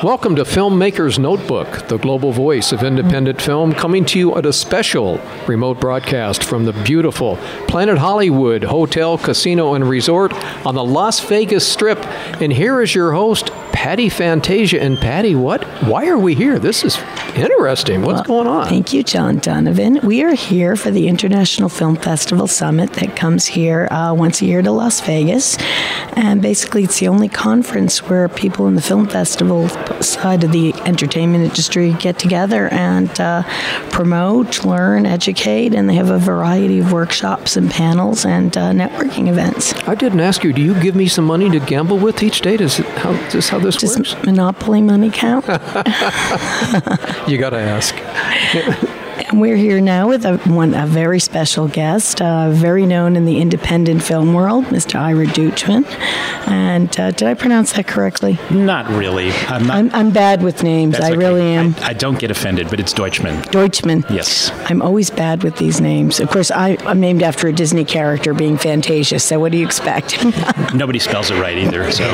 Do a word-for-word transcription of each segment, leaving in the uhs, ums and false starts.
Welcome to Filmmaker's Notebook, the global voice of independent film, coming to you at a special remote broadcast from the beautiful Planet Hollywood Hotel, Casino, and Resort on the Las Vegas Strip. And here is your host, Patty Fantasia. And Patty, what? Why are we here? This is interesting. What's well, going on? Thank you, John Donovan. We are here for the International Film Festival Summit that comes here uh, once a year to Las Vegas. And basically, it's the only conference where people in the film festival side of the entertainment industry get together and uh, promote, learn, educate, and they have a variety of workshops and panels and uh, networking events. I didn't ask you, do you give me some money to gamble with each day? Is, it how, is this how this Does works? Monopoly money count? You got to ask. And we're here now with a, one, a very special guest, uh, very known in the independent film world, Mister Ira Deutschmann. And uh, did I pronounce that correctly? Not really. I'm, not, I'm, I'm bad with names. That's I okay. really am. I, I don't get offended, but it's Deutschmann. Deutschmann. Yes. I'm always bad with these names. Of course, I, I'm named after a Disney character, being Fantasia, so what do you expect? Nobody spells it right either, so.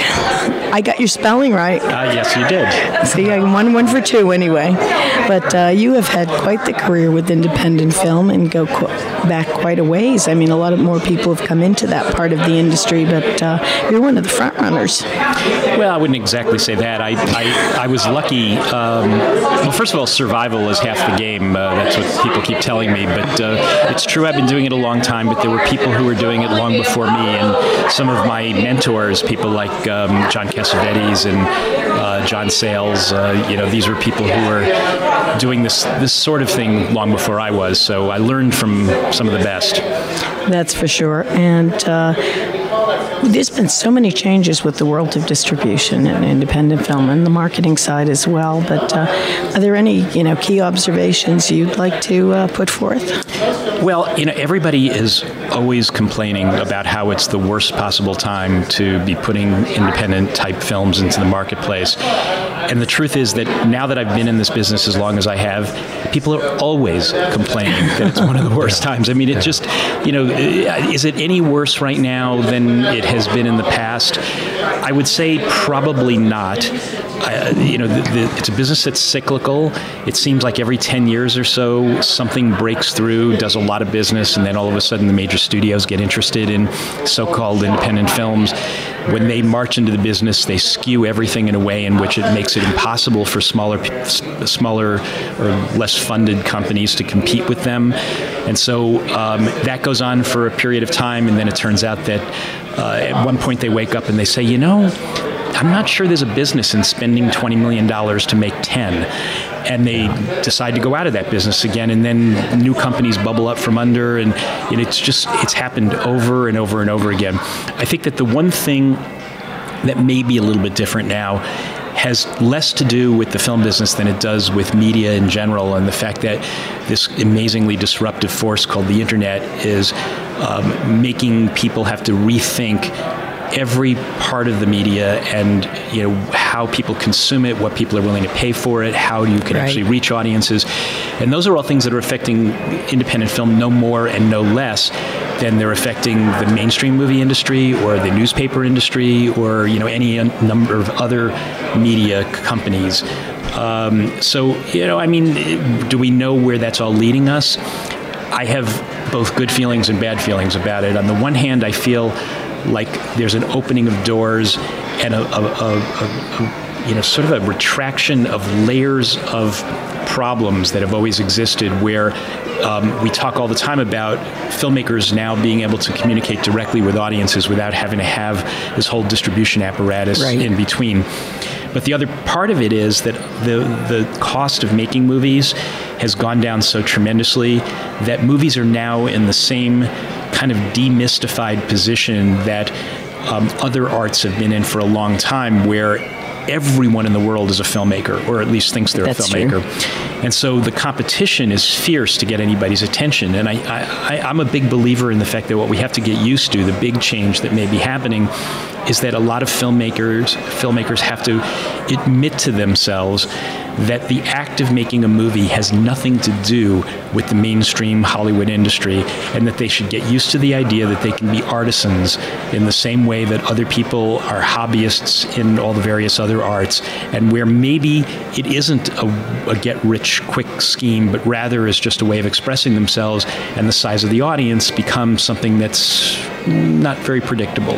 I got your spelling right. Uh, yes, you did. See, I won one for two anyway. But uh, you have had quite the career with independent film and go qu- back quite a ways. I mean, a lot of more people have come into that part of the industry, but uh, you're one of the front runners. Well, I wouldn't exactly say that. I I, I was lucky. Um, well, first of all, survival is half the game. Uh, that's what people keep telling me. But uh, it's true, I've been doing it a long time, but there were people who were doing it long before me. And some of my mentors, people like um, John Cassavetes and uh, John Sayles, uh, you know, these were people who were doing this, this sort of thing long before I was. So I learned from some of the best. That's for sure. And uh, there's been so many changes with the world of distribution and independent film and the marketing side as well. But uh, are there any, you know, key observations you'd like to uh, put forth? Well, you know, everybody is always complaining about how it's the worst possible time to be putting independent type films into the marketplace. And the truth is that now that I've been in this business as long as I have, people are always complaining that it's one of the worst times. I mean, it just, you know, is it any worse right now than it has been in the past? I would say probably not. Uh, you know, the, the, it's a business that's cyclical. It seems like every ten years or so, something breaks through, does a lot of business, and then all of a sudden the major studios get interested in so-called independent films. When they march into the business, they skew everything in a way in which it makes it impossible for smaller, smaller or less funded companies to compete with them. And so um, that goes on for a period of time, and then it turns out that uh, at one point they wake up and they say, you know, I'm not sure there's a business in spending twenty million dollars to make ten. And they decide to go out of that business again, and then new companies bubble up from under, and, and it's just, it's happened over and over and over again. I think that the one thing that may be a little bit different now has less to do with the film business than it does with media in general, and the fact that this amazingly disruptive force called the internet is um, making people have to rethink every part of the media and, you know, how people consume it, what people are willing to pay for it, how you can right. actually reach audiences. And those are all things that are affecting independent film no more and no less than they're affecting the mainstream movie industry or the newspaper industry or, you know, any number of other media companies. Um, so, you know, I mean, do we know where that's all leading us? I have both good feelings and bad feelings about it. On the one hand, I feel like there's an opening of doors and a, a, a, a, you know, sort of a retraction of layers of problems that have always existed, where um, we talk all the time about filmmakers now being able to communicate directly with audiences without having to have this whole distribution apparatus right. in between. But the other part of it is that the the cost of making movies has gone down so tremendously that movies are now in the same kind of demystified position that um, other arts have been in for a long time, where everyone in the world is a filmmaker, or at least thinks they're That's a filmmaker. True. And so the competition is fierce to get anybody's attention. And I, I, I'm a big believer in the fact that what we have to get used to, the big change that may be happening, is that a lot of filmmakers filmmakers have to admit to themselves that the act of making a movie has nothing to do with the mainstream Hollywood industry, and that they should get used to the idea that they can be artisans in the same way that other people are hobbyists in all the various other arts, and where maybe it isn't a, a get-rich-quick scheme, but rather is just a way of expressing themselves, and the size of the audience becomes something that's not very predictable.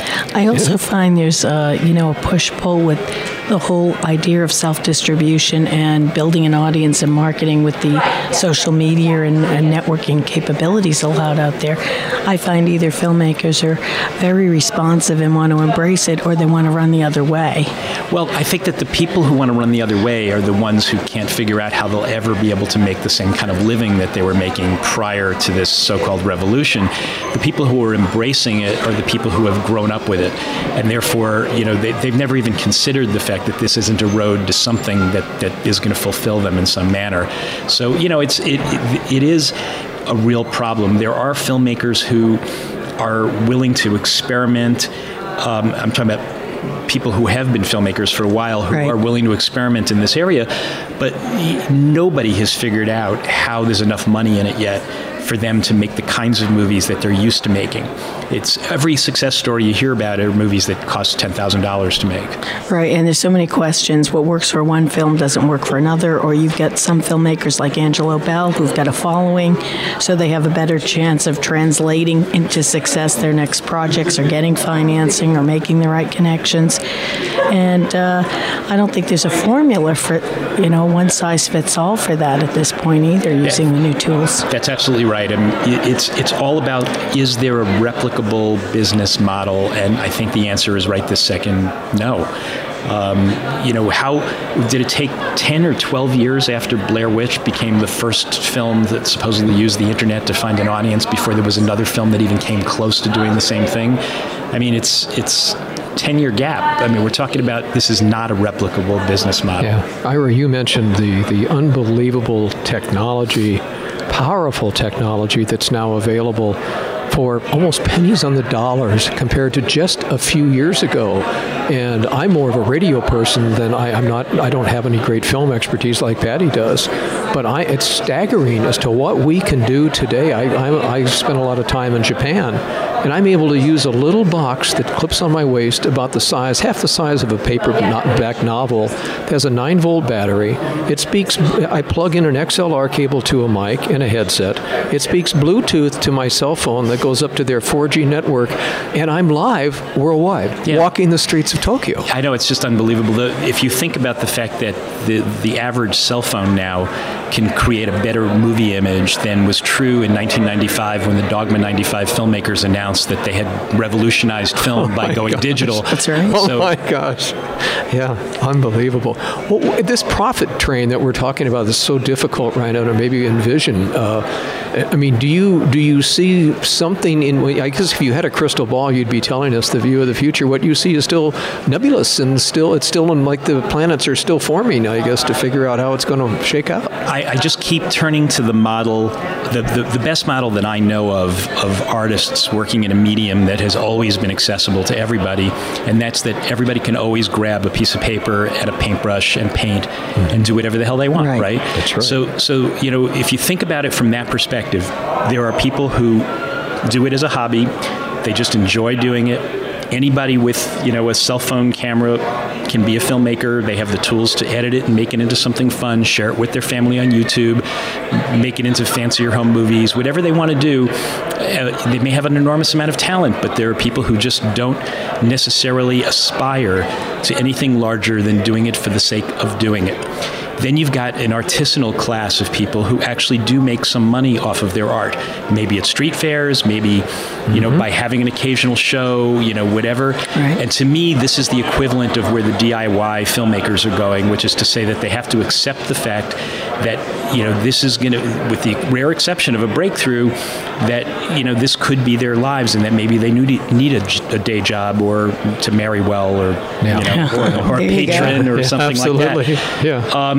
I also find there's, uh, you know, a push-pull with the whole idea of self-distribution and building an audience and marketing with the social media and, and networking capabilities allowed out there. I find either filmmakers are very responsive and want to embrace it, or they want to run the other way. Well, I think that the people who want to run the other way are the ones who can't figure out how they'll ever be able to make the same kind of living that they were making prior to this so-called revolution. The people who are embracing it are the people who have grown up with it, and therefore, you know, they, they've never even considered the fact that this isn't a road to something that, that is going to fulfill them in some manner. So, you know, it's it, it it is a real problem. There are filmmakers who are willing to experiment. Um, I'm talking about people who have been filmmakers for a while who right. are willing to experiment in this area, but nobody has figured out how there's enough money in it yet for them to make the kinds of movies that they're used to making. It's every success story you hear about are movies that cost ten thousand dollars to make. Right, and there's so many questions. What works for one film doesn't work for another, or you've got some filmmakers like Angelo Bell who've got a following, so they have a better chance of translating into success their next projects, or getting financing, or making the right connections. And uh, I don't think there's a formula for, you know, one size fits all for that at this point either, using yeah. the new tools. That's absolutely right. I mean, it's it's all about, is there a replicable business model? And I think the answer is right this second, no. Um, you know, how did it take ten or twelve years after Blair Witch became the first film that supposedly used the internet to find an audience before there was another film that even came close to doing the same thing? I mean, it's it's ten-year gap. I mean, we're talking about, this is not a replicable business model. Yeah. Ira, you mentioned the, the unbelievable technology, powerful technology that's now available for almost pennies on the dollars compared to just a few years ago. And I'm more of a radio person than I, I'm not, I don't have any great film expertise like Patty does. But I, it's staggering as to what we can do today. I, I, I spent a lot of time in Japan, and I'm able to use a little box that clips on my waist about the size, half the size of a paperback novel. It has a nine volt battery. It speaks, I plug in an X L R cable to a mic and a headset. It speaks Bluetooth to my cell phone that goes up to their four G network, and I'm live worldwide, yeah. walking the streets of Tokyo. I know, it's just unbelievable. The, if you think about the fact that the, the average cell phone now can create a better movie image than was true in nineteen ninety-five when the Dogma ninety-five filmmakers announced that they had revolutionized film oh by going gosh. digital. That's right. Oh so, my gosh. Yeah, unbelievable. Well, this profit train that we're talking about is so difficult right now to maybe envision. Uh, I mean, do you do you see something in, I guess if you had a crystal ball, you'd be telling us the view of the future. What you see is still nebulous, and still it's still in, like the planets are still forming, I guess, to figure out how it's going to shake out. I, I just keep turning to the model, the, the, the best model that I know of, of artists working in a medium that has always been accessible to everybody, and that's that everybody can always grab a piece of paper and a paintbrush and paint mm-hmm. and do whatever the hell they want, right? right? That's right. So, so, you know, if you think about it from that perspective, there are people who do it as a hobby. They just enjoy doing it. Anybody with, you know, a cell phone camera can be a filmmaker. They have the tools to edit it and make it into something fun, share it with their family on YouTube, make it into fancier home movies, whatever they want to do. Uh, they may have an enormous amount of talent, but there are people who just don't necessarily aspire to anything larger than doing it for the sake of doing it. Then you've got an artisanal class of people who actually do make some money off of their art. Maybe at street fairs, maybe, you mm-hmm. know, by having an occasional show, you know, whatever. Right. And to me, this is the equivalent of where the D I Y filmmakers are going, which is to say that they have to accept the fact that, you know, this is going to, with the rare exception of a breakthrough, that, you know, this could be their lives, and that maybe they need, need a, a day job, or to marry well, or, yeah. you know, or, or a patron or yeah, something absolutely. like that. Yeah. Um,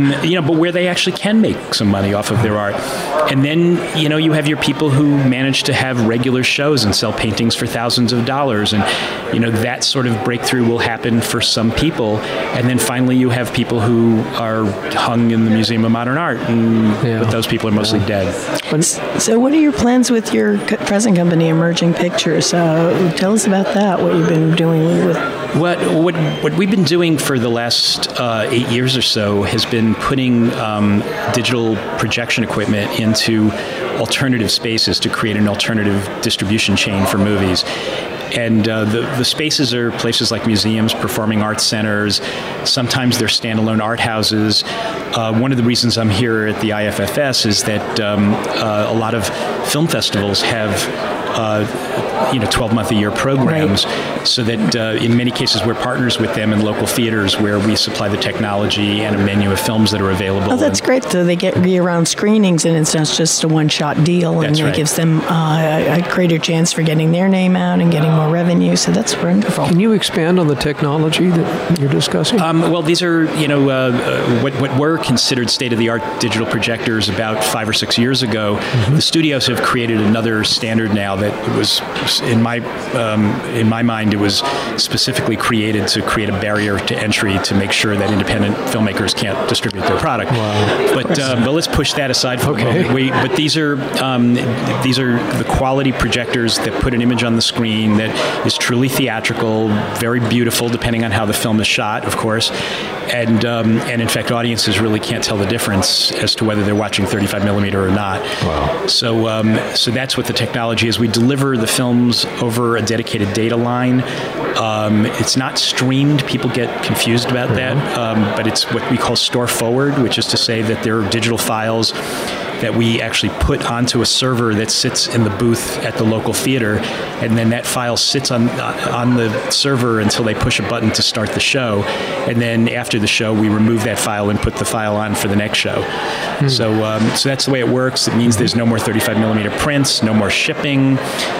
um, you know, but where they actually can make some money off of their art. And then, you know, you have your people who manage to have regular shows and sell paintings for thousands of dollars. And, you know, that sort of breakthrough will happen for some people. And then finally you have people who are hung in the Museum of Modern Art, and Yeah. but those people are mostly Yeah. dead. So what are your plans with your co- present company, Emerging Pictures? Uh, tell us about that, what you've been doing with... What, what what we've been doing for the last uh, eight years or so has been putting um, digital projection equipment into alternative spaces to create an alternative distribution chain for movies. And uh, the, the spaces are places like museums, performing arts centers. Sometimes they're standalone art houses. Uh, one of the reasons I'm here at the I F F S is that um, uh, a lot of film festivals have uh, you know, twelve-month-a-year programs, right. So that uh, in many cases we're partners with them in local theaters where we supply the technology and a menu of films that are available. Oh, that's and, great. So they get year-round screenings, and it's not just a one-shot deal, and it right. gives them uh, a greater chance for getting their name out and getting more revenue. So that's wonderful. Can you expand on the technology that you're discussing? Um, well, these are, you know, uh, uh, what, what were considered state-of-the-art digital projectors about five or six years ago. Mm-hmm. The studios have created another standard now that was, in my um, in my mind, it was specifically created to create a barrier to entry to make sure that independent filmmakers can't distribute their product. Wow. But um, but let's push that aside for okay. a moment. We, but these are um, these are the quality projectors that put an image on the screen that is truly theatrical, very beautiful, depending on how the film is shot, of course. And um, and in fact, audiences really can't tell the difference as to whether they're watching thirty-five millimeter or not. Wow. So um, so that's what the technology is. We deliver the films over a dedicated data line. Um, it's not streamed. People get confused about that. Um, but it's what we call store forward, which is to say that there are digital files that we actually put onto a server that sits in the booth at the local theater, and then that file sits on on the server until they push a button to start the show, and then after the show we remove that file and put the file on for the next show. Hmm. So um, so that's the way it works. It means there's no more thirty-five millimeter prints, no more shipping.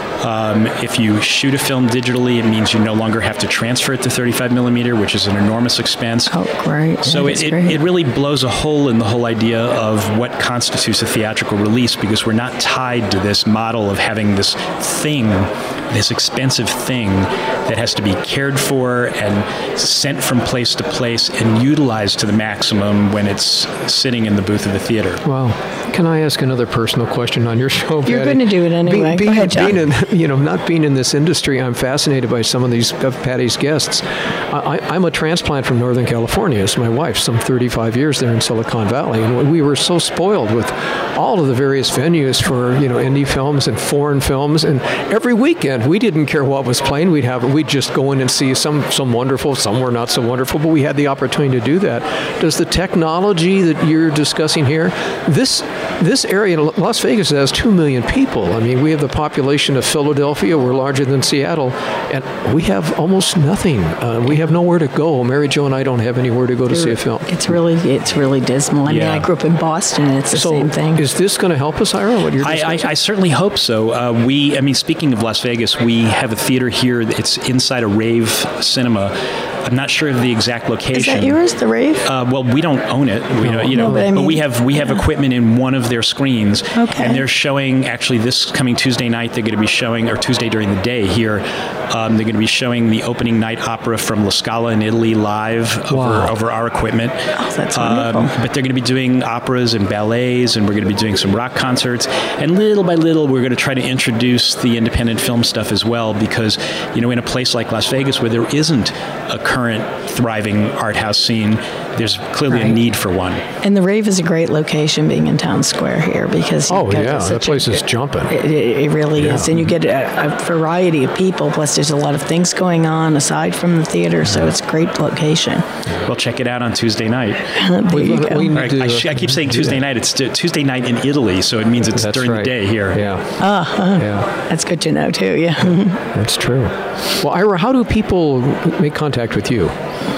Um, if you shoot a film digitally, it means you no longer have to transfer it to thirty-five millimeter, which is an enormous expense. Oh, great. So it, it, it really blows a hole in the whole idea of what constitutes a theatrical release, because we're not tied to this model of having this thing, this expensive thing that has to be cared for and sent from place to place and utilized to the maximum when it's sitting in the booth of the theater. Wow. Can I ask another personal question on your show, You're Patty? going to do it anyway. Be, Go ahead, John. Being in, you know, not being in this industry, I'm fascinated by some of these of Patty's guests. I, I, I'm a transplant from Northern California. It's my wife, some thirty-five years there in Silicon Valley, and we were so spoiled with all of the various venues for, you know, indie films and foreign films. And every weekend, we didn't care what was playing. We'd have we'd just go in and see some some wonderful, some were not so wonderful, but we had the opportunity to do that. Does the technology that you're discussing here, this this area, Las Vegas, has two million people. I mean, we have the population of Philadelphia. We're larger than Seattle, and we have almost nothing. Uh, we have nowhere to go. Mary Jo and I don't have anywhere to go to see a film. It's really, it's really dismal. I mean, Yeah. I grew up in Boston, and it's the So same thing. is this going to help us, Ira? What you're I, discussing? I, I certainly hope so. Uh, we, I mean, speaking of Las Vegas, we have a theater here. It's inside a rave cinema. I'm not sure of the exact location. Is that yours, the rave? Uh, well, we don't own it, we, No. you know, No, but I mean- we have we have equipment in one of their screens, Okay. and they're showing actually this coming Tuesday night. They're going to be showing, or Tuesday during the day here. Um, they're going to be showing the opening night opera from La Scala in Italy live over, Wow. over our equipment. Oh, that's Um, wonderful. but they're going to be doing operas and ballets, and we're going to be doing some rock concerts. And little by little, we're going to try to introduce the independent film stuff as well, because, you know, in a place like Las Vegas where there isn't a current thriving art house scene, there's clearly Right. a need for one. And the rave is a great location, being in Town Square here, because you've Oh, got yeah, such that place a, is jumping. It, it really Yeah. is, and you get a, a variety of people. Plus, there's a lot of things going on aside from the theater, so it's a great location. Well, check it out on Tuesday night. There We- you we- go. we- All right, I, sh- I keep saying do Tuesday that. night. It's t- Tuesday night in Italy, so it means it's That's during right. the day here. Yeah. Uh-huh. Yeah. That's good to know too. Yeah. That's true. Well, Ira, how do people make contact with you?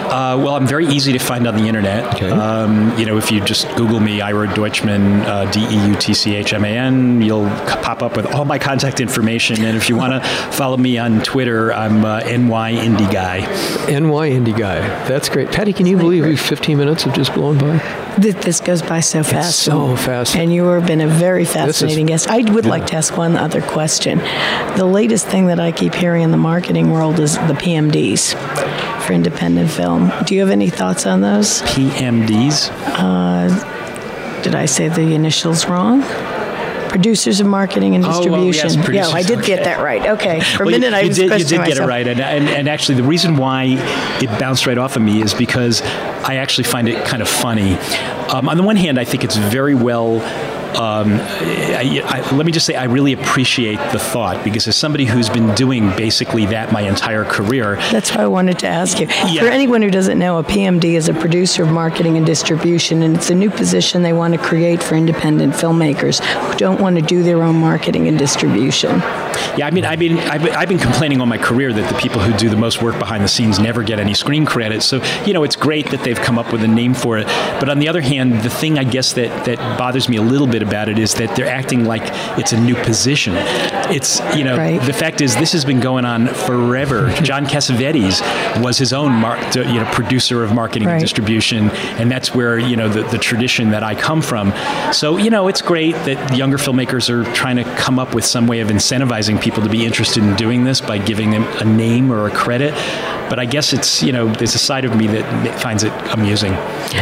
Uh, well, I'm very easy to find on the internet. Okay. Um, you know, if you just Google me, Ira Deutschman, uh, D E U T C H M A N, you'll c- pop up with all my contact information. And if you want to follow me on Twitter, I'm uh, N Y Indie Guy. N Y Indie Guy. That's great. Patty, can you believe we fifteen minutes have just blown by? Th- This goes by so fast. It's so fast. And you have been a very fascinating is- guest. I would yeah. like to ask one other question. The latest thing that I keep hearing in the marketing world is the P M Ds for independent film. Do you have any thoughts on those? P M Ds? Did I say the initials wrong? Producers of Marketing and Oh, well, Distribution. yes, yeah, producers, I did okay. get that right. Okay. For Well, a minute, you, I you was did, you questioning did get it myself. right, and, and, and actually, the reason why it bounced right off of me is because I actually find it kind of funny. Um, on the one hand, I think it's very well. Um, I, I, let me just say, I really appreciate the thought, because as somebody who's been doing basically that my entire career, That's why I wanted to ask you. Yeah. For anyone who doesn't know, a P M D is a producer of marketing and distribution, and it's a new position they want to create for independent filmmakers who don't want to do their own marketing and distribution. yeah, I mean, I mean, I've been, I've been complaining all my career that the people who do the most work behind the scenes never get any screen credit. So, you know, it's great that they've come up with a name for it. But on the other hand, the thing I guess that, that bothers me a little bit about it is that they're acting like it's a new position. It's, you know, Right. the fact is this has been going on forever. John Cassavetes was his own mar- you know, producer of marketing Right. and distribution, and that's where, you know, the, the tradition that I come from. So, you know, it's great that younger filmmakers are trying to come up with some way of incentivizing people to be interested in doing this by giving them a name or a credit. But I guess it's, you know, there's a side of me that finds it amusing.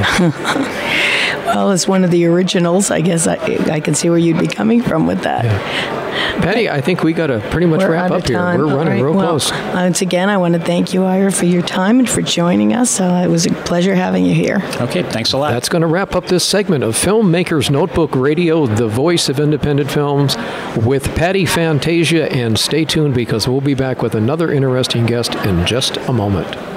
Well, as one of the originals, I guess I, I can see where you'd be coming from with that. Patty, I think we got to pretty much We're wrap out up of here. time. We're All running right. real Well, close. Once again, I want to thank you, Ira, for your time and for joining us. Uh, it was a pleasure having you here. Okay, thanks a lot. That's going to wrap up this segment of Filmmakers Notebook Radio, the voice of independent films, with Patty Fantasia. And stay tuned, because we'll be back with another interesting guest in just a moment.